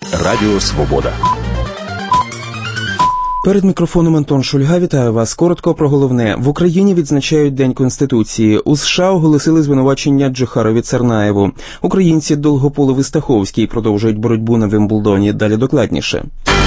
Радіо Свобода. Перед мікрофоном Антон Шульга. Вітаю вас. Коротко про головне. В Україні відзначають День Конституції. У США оголосили звинувачення Джохарові Цернаєву. Українці Долгополов і Стаховський продовжують боротьбу на Вимблдоні. Далі докладніше.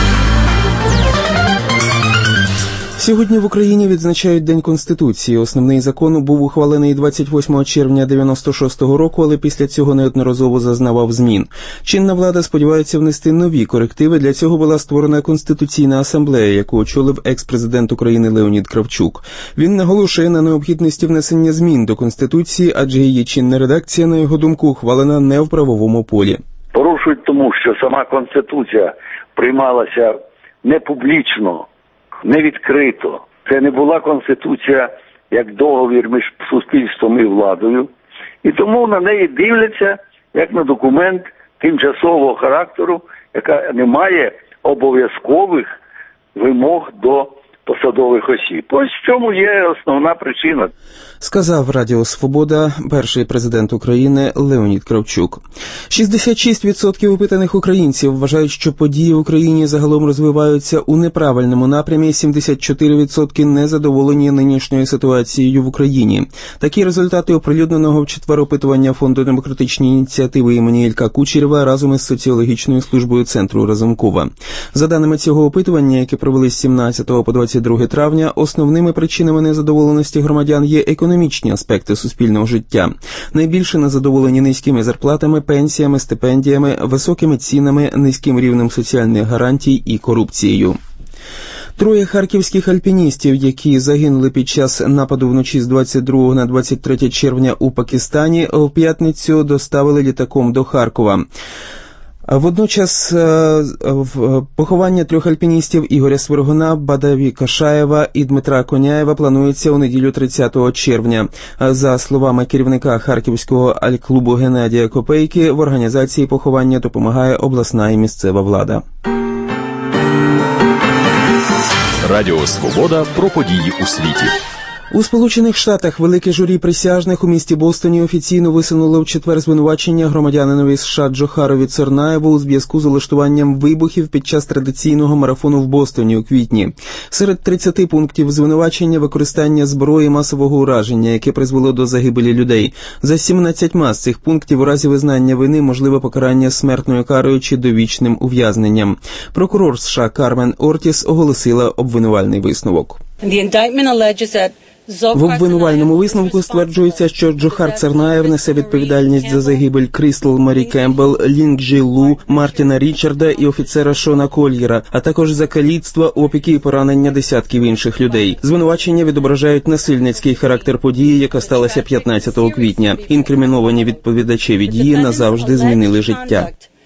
Сьогодні в Україні відзначають День Конституції. Основний закон був ухвалений 28 червня 96-го року, але після цього неодноразово зазнавав змін. Чинна влада сподівається внести нові корективи. Для цього була створена Конституційна асамблея, яку очолив екс-президент України Леонід Кравчук. Він наголошує на необхідності внесення змін до Конституції, адже її чинна редакція, на його думку, ухвалена не в правовому полі. Порушують тому, що сама Конституція приймалася не публічно, не відкрито. Це не була Конституція як договір між суспільством і владою. І тому на неї дивляться як на документ тимчасового характеру, яка не має обов'язкових вимог до посадових осіб. Ось в чому є основна причина. Сказав Радіо Свобода перший президент України Леонід Кравчук. 66% опитаних українців вважають, що події в Україні загалом розвиваються у неправильному напрямі, 74% незадоволені нинішньою ситуацією в Україні. Такі результати оприлюдненого в четвер опитування Фонду демократичні ініціативи імені Ілька Кучерєва разом із соціологічною службою Центру Разумкова. За даними цього опитування, яке провели з 17 по 22 травня, основними причинами незадоволеності громадян є економічні аспекти суспільного життя. Найбільше незадоволені низькими зарплатами, пенсіями, стипендіями, високими цінами, низьким рівнем соціальних гарантій і корупцією. Троє харківських альпіністів, які загинули під час нападу вночі з 22 на 23 червня у Пакистані, в п'ятницю доставили літаком до Харкова. Водночас поховання трьох альпіністів Ігоря Свиргуна, Бадаві Кашаєва і Дмитра Коняєва планується у неділю 30 червня. За словами керівника Харківського альклубу Геннадія Копейки, в організації поховання допомагає обласна і місцева влада. Радіо Свобода про події у світі. У Сполучених Штатах велике журі присяжних у місті Бостоні офіційно висунуло в четвер звинувачення громадянинові США Джохарові Цернаєву у зв'язку з улаштуванням вибухів під час традиційного марафону в Бостоні у квітні. Серед 30 пунктів звинувачення використання зброї масового ураження, яке призвело до загибелі людей. За 17 з цих пунктів у разі визнання вини можливе покарання смертною карою чи довічним ув'язненням. Прокурор США Кармен Ортіс оголосила обвинувальний висновок. В обвинувальному висновку стверджується, що Джохар Цернаєв несе відповідальність за загибель Крістал Марі Кембл, Лінг Джі Лу, Мартіна Річарда і офіцера Шона Кольєра, а також за каліцтва, опіки і поранення десятків інших людей. Звинувачення відображають насильницький характер події, яка сталася 15 квітня. Інкриміновані відповідачеві дії назавжди змінили життя.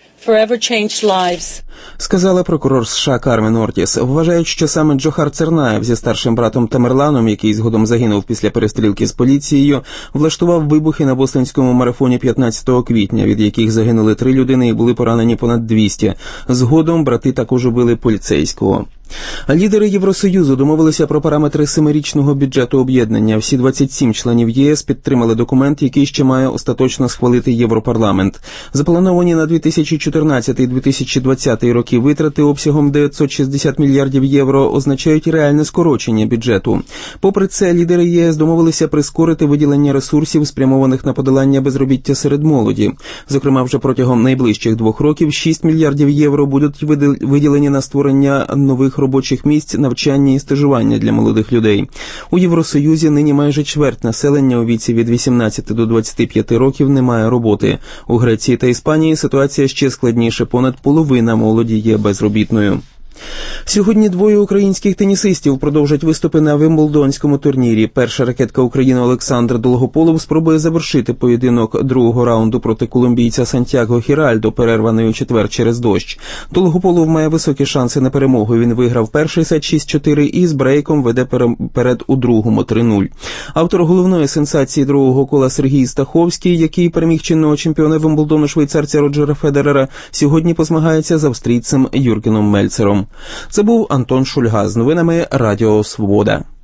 Сказала прокурор США Кармен Ортіс. Вважають, що саме Джохар Цернаєв зі старшим братом Тамерланом, який згодом загинув після перестрілки з поліцією, влаштував вибухи на бостонському марафоні 15 квітня, від яких загинули 3 людини і були поранені понад 200. Згодом брати також убили поліцейського. Лідери Євросоюзу домовилися про параметри 7-річного бюджету об'єднання. Всі 27 членів ЄС підтримали документ, який ще має остаточно схвалити Європарламент. Заплановані на 2014-2020 роки витрати обсягом 960 мільярдів євро означають реальне скорочення бюджету. Попри це, лідери єС домовилися прискорити виділення ресурсів, спрямованих на подолання безробіття серед молоді. Зокрема, вже протягом найближчих 2 років 6 мільярдів євро будуть виділені на створення нових робочих місць, навчання і стажування для молодих людей. У Євросоюзі нині майже чверть населення у віці від 18 до 25 років не має роботи. У Греції та Іспанії ситуація ще складніша, понад половина молоді є безробітною. Сьогодні 2 українських тенісистів продовжать виступи на Вимблдонському турнірі. Перша ракетка України Олександр Долгополов спробує завершити поєдинок другого раунду проти колумбійця Сантьяго Хіральдо, перерваний у четвер через дощ. Долгополов має високі шанси на перемогу. Він виграв перший сет 6-4 і з брейком веде перед у другому 3-0. Автор головної сенсації другого кола Сергій Стаховський, який переміг чинного чемпіона Вимблдону швейцарця Роджера Федерера, сьогодні позмагається з австрійцем Юргеном Мельцером. Це був Антон Шульга з новинами Радіо Свобода.